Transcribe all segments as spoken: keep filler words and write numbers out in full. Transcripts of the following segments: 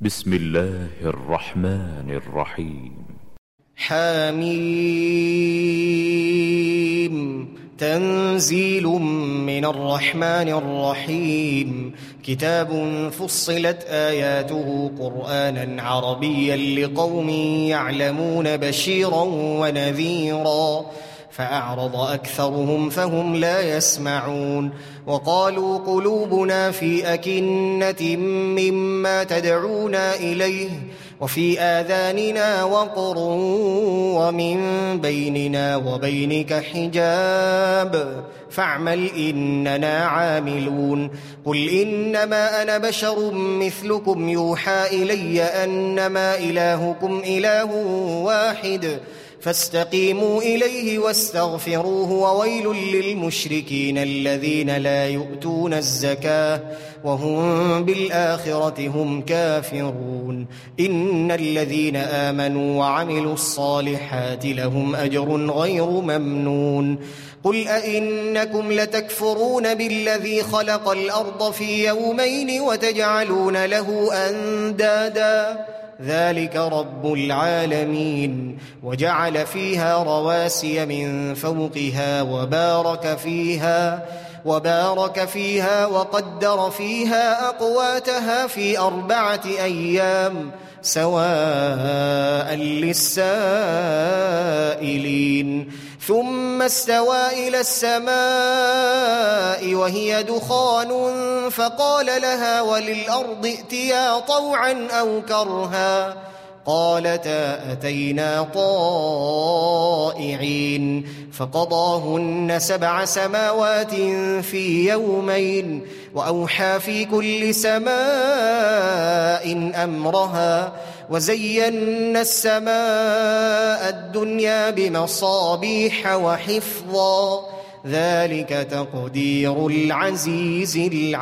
بسم الله الرحمن الرحيم. حميم تنزيل من الرحمن الرحيم. كتاب فصلت آياته قرآنا عربيا لقوم يعلمون بشيرا ونذيرا فأعرض أكثرهم فهم لا يسمعون. وقالوا قلوبنا في أكنة مما تدعونا إليه وفي آذاننا وقر ومن بيننا وبينك حجاب فاعمل إننا عاملون. قل إنما أنا بشر مثلكم يوحى إلي أنما إلهكم إله واحد فاستقيموا إليه واستغفروه وويل للمشركين الذين لا يؤتون الزكاة وهم بالآخرة هم كافرون. إن الذين آمنوا وعملوا الصالحات لهم أجر غير ممنون. قل أئنكم لتكفرون بالذي خلق الأرض في يومين وتجعلون له أندادا ذلك رب العالمين. وجعل فيها رواسي من فوقها وبارك فيها وبارك فيها وقدر فيها أقواتها في أربعة أيام سواء للسائلين. ثم استوى إلى السماء وهي دخان فقال لها وللأرض ائتيا طوعا أو كرها قالتا أتينا طائعين. فقضاهن سبع سماوات في يومين وأوحى في كل سماء أمرها وزينا السماء الدنيا بمصابيح وحفظا ذلك تقدير العزيز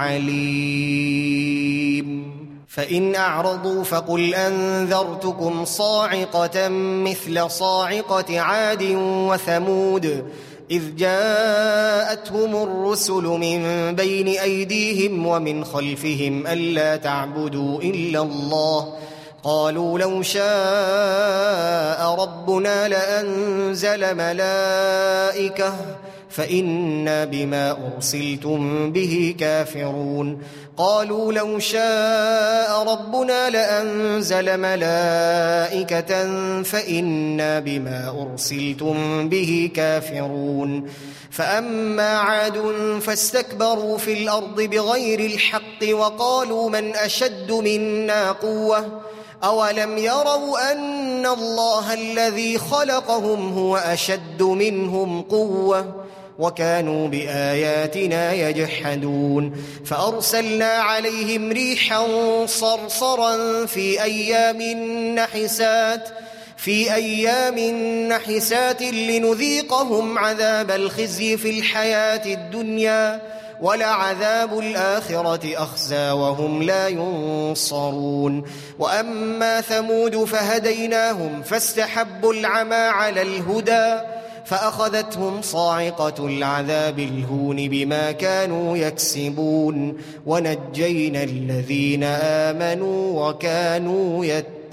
العليم. فإن أعرضوا فقل أنذرتكم صاعقة مثل صاعقة عاد وثمود إذ جاءتهم الرسل من بين أيديهم ومن خلفهم ألا تعبدوا إلا الله قالوا لو شاء ربنا لأنزل ملائكة فإنا بما أرسلتم به كافرون. قالوا لو شاء ربنا لأنزل ملائكة فإنا بما أرسلتم به كافرون. فأما عاد فاستكبروا في الأرض بغير الحق وقالوا من أشد منا قوة أولم يروا أن الله الذي خلقهم هو أشد منهم قوة وكانوا بآياتنا يجحدون. فأرسلنا عليهم ريحا صرصرا في أيام نحسات في أيام نحسات لنذيقهم عذاب الخزي في الحياة الدنيا ولعذاب الآخرة أخزى وهم لا ينصرون. وأما ثمود فهديناهم فاستحبوا العمى على الهدى فأخذتهم صاعقة العذاب الهون بما كانوا يكسبون ونجينا الذين آمنوا وكانوا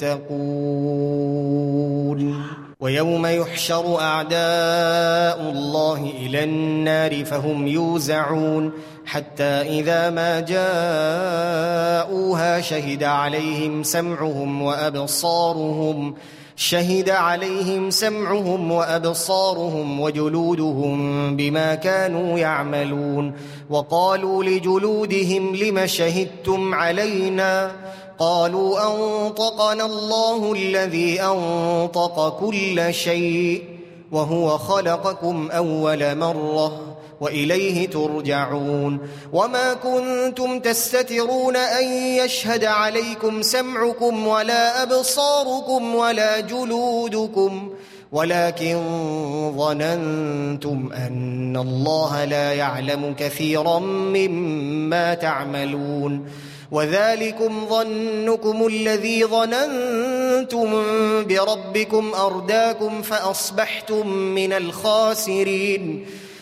يتقون. ويوم يحشر أعداء الله إلى النار فهم يوزعون حتى إذا ما جاءوها شهد عليهم سمعهم وأبصارهم شهد عليهم سمعهم وأبصارهم وجلودهم بما كانوا يعملون. وقالوا لجلودهم لم شهدتم علينا قالوا أنطقنا الله الذي أنطق كل شيء وهو خلقكم أول مرة وإليه ترجعون. وما كنتم تستترون أن يشهد عليكم سمعكم ولا أبصاركم ولا جلودكم ولكن ظننتم أن الله لا يعلم كثيرا مما تعملون. وذلكم ظنكم الذي ظننتم بربكم أرداكم فأصبحتم من الخاسرين.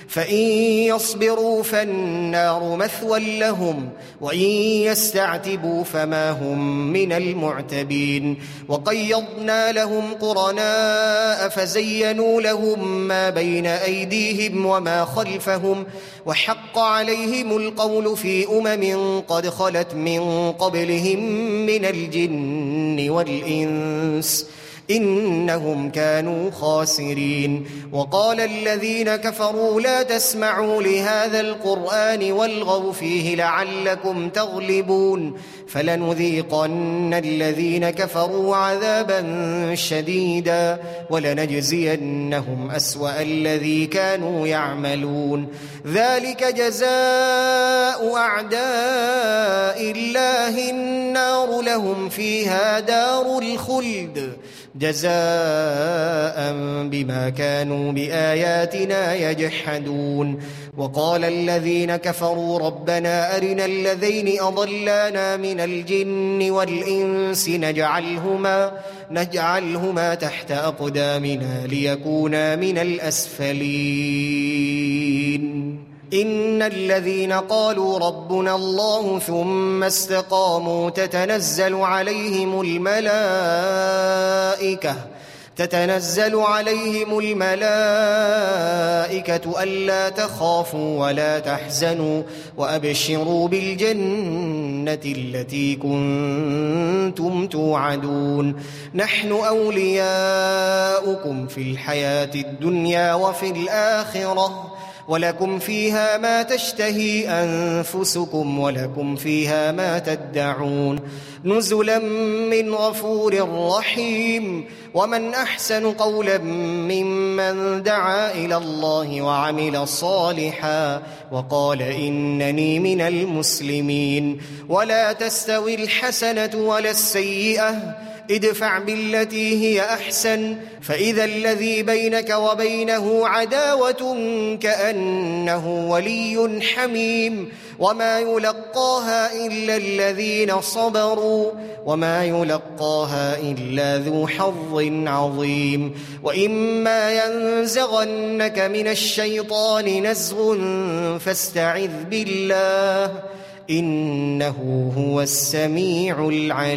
فإن يصبروا فالنار مثوى لهم وإن يستعتبوا فما هم من المعتبين وقيضنا لهم قرناء فزينوا لهم ما بين أيديهم وما خلفهم وحق عليهم القول في أمم قد خلت من قبلهم من الجن والإنس إنهم كانوا خاسرين وقال الذين كفروا لا تسمعوا لهذا القرآن والغوا فيه لعلكم تغلبون فلنذيقن الذين كفروا عذابا شديدا ولنجزينهم أسوأ الذي كانوا يعملون ذلك جزاء أعداء الله النار لهم فيها دار الخلد جزاء بما كانوا بآياتنا يجحدون وقال الذين كفروا ربنا أرنا الذين أضلانا من الجن والإنس نجعلهما, نجعلهما تحت أقدامنا ليكونا من الأسفلين إن الذين قالوا ربنا الله ثم استقاموا تتنزل عليهم الملائكة تتنزل عليهم الملائكة ألا تخافوا ولا تحزنوا وأبشروا بالجنة التي كنتم توعدون نحن أولياؤكم في الحياة الدنيا وفي الآخرة ولكم فيها ما تشتهي أنفسكم ولكم فيها ما تدعون نزلا من غفور رحيم ومن أحسن قولا ممن دعا إلى الله وعمل صالحا وقال إنني من المسلمين ولا تستوي الحسنة ولا السيئة ادفع بالتي هي أحسن فإذا الذي بينك وبينه عداوة كأنه ولي حميم وما يلقاها إلا الذين صبروا وما يلقاها إلا ذو حظ عظيم وإما ينزغنك من الشيطان نزغ فاستعذ بالله إنه هو السميع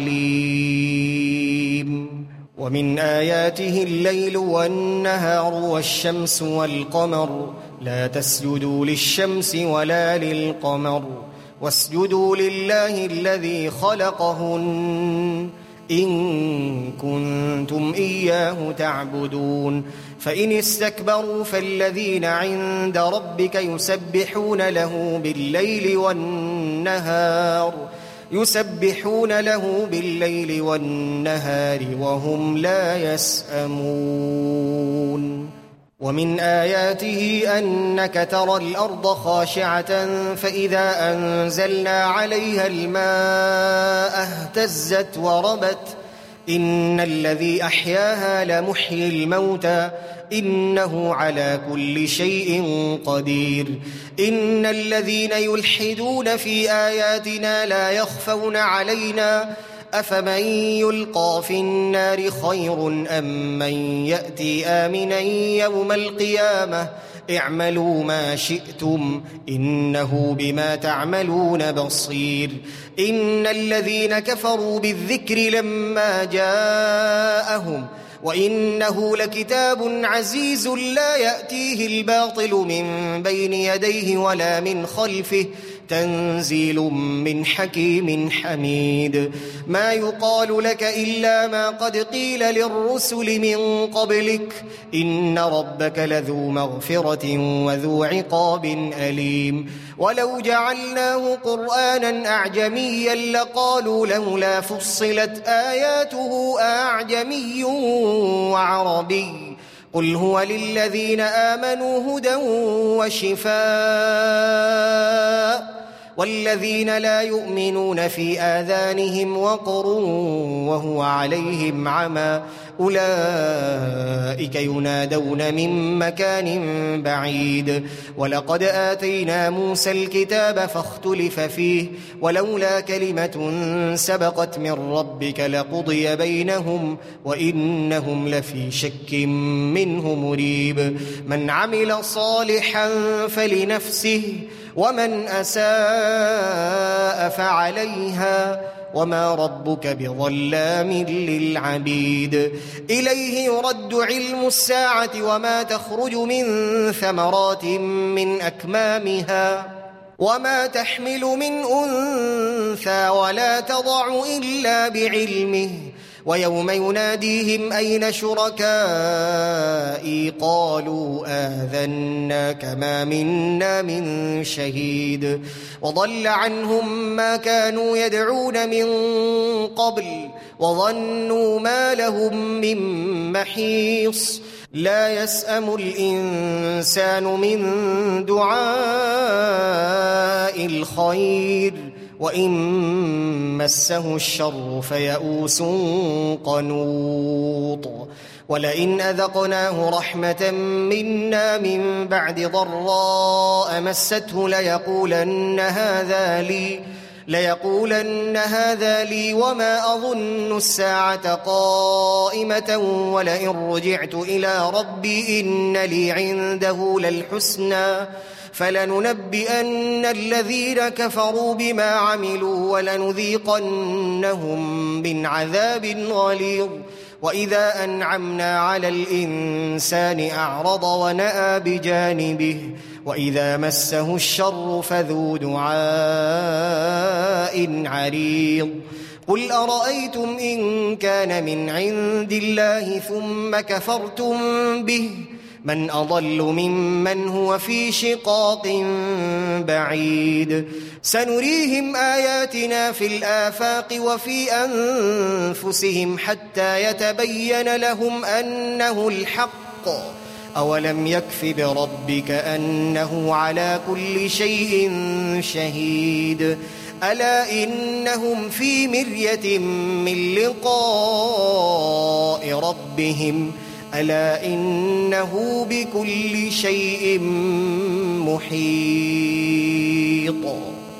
العليم ومن آياته الليل والنهار والشمس والقمر لا تسجدوا للشمس ولا للقمر واسجدوا لله الذي خلقهن إن كنتم إياه تعبدون فإن استكبروا فالذين عند ربك يسبحون له بالليل والنهار يسبحون له بالليل والنهار وهم لا يسأمون ومن آياته أنك ترى الأرض خاشعة فإذا أنزلنا عليها الماء اهتزت وربت إن الذي أحياها لمحيي الموتى إنه على كل شيء قدير إن الذين يلحدون في آياتنا لا يخفون علينا أفمن يلقى في النار خير أم من يأتي آمنا يوم القيامة اعملوا ما شئتم إنه بما تعملون بصير إن الذين كفروا بالذكر لما جاءهم وإنه لكتاب عزيز لا يأتيه الباطل من بين يديه ولا من خلفه تنزيل من حكيم حميد ما يقال لك إلا ما قد قيل للرسل من قبلك إن ربك لذو مغفرة وذو عقاب أليم ولو جعلناه قرآنا أعجميا لقالوا لولا فصلت آياته أعجمي وعربي قل هو للذين آمنوا هدى وشفاء والذين لا يؤمنون في آذانهم وقر وهو عليهم عمى أولئك ينادون من مكان بعيد ولقد آتينا موسى الكتاب فاختلف فيه ولولا كلمة سبقت من ربك لقضي بينهم وإنهم لفي شك منه مريب من عمل صالحا فلنفسه ومن أساء فعليها وما ربك بظلام للعبيد إليه يرد علم الساعة وما تخرج من ثمرات من أكمامها وما تحمل من أنثى ولا تضع إلا بعلمه ويوم يناديهم أين شركائي قالوا آذناك ما منا من شهيد وضل عنهم ما كانوا يدعون من قبل وظنوا ما لهم من محيص لا يسأم الإنسان من دعاء الخير وإن مسه الشر فيئوس قنوط ولئن أذقناه رحمة منا من بعد ضراء مسته ليقولن هذا لي ليقولن هذا لي وما أظن الساعة قائمة ولئن رجعت إلى ربي إن لي عنده للحسنى فلننبئن الذين كفروا بما عملوا ولنذيقنهم من عذاب غليظ وإذا أنعمنا على الإنسان أعرض ونأى بجانبه وإذا مسه الشر فذو دعاء عريض قل أرأيتم إن كان من عند الله ثم كفرتم به من أضل ممن هو في شقاق بعيد سنريهم آياتنا في الآفاق وفي أنفسهم حتى يتبين لهم أنه الحق أولم يكف بربك أنه على كل شيء شهيد ألا إنهم في مرية من لقاء ربهم ألا إنه بكل شيء محيط